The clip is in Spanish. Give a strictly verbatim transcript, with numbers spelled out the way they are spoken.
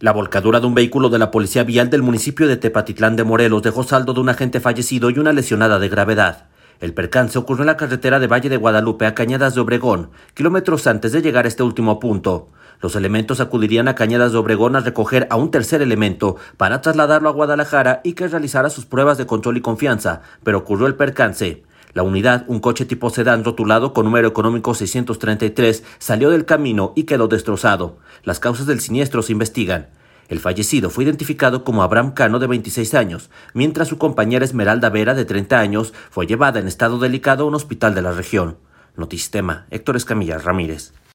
La volcadura de un vehículo de la Policía Vial del municipio de Tepatitlán de Morelos dejó saldo de un agente fallecido y una lesionada de gravedad. El percance ocurrió en la carretera de Valle de Guadalupe a Cañadas de Obregón, kilómetros antes de llegar a este último punto. Los elementos acudirían a Cañadas de Obregón a recoger a un tercer elemento para trasladarlo a Guadalajara y que realizara sus pruebas de control y confianza, pero ocurrió el percance. La unidad, un coche tipo sedán rotulado con número económico seiscientos treinta y tres, salió del camino y quedó destrozado. Las causas del siniestro se investigan. El fallecido fue identificado como Abraham Cano, de veintiséis años, mientras su compañera Esmeralda Vera, de treinta años, fue llevada en estado delicado a un hospital de la región. Notisistema, Héctor Escamilla Ramírez.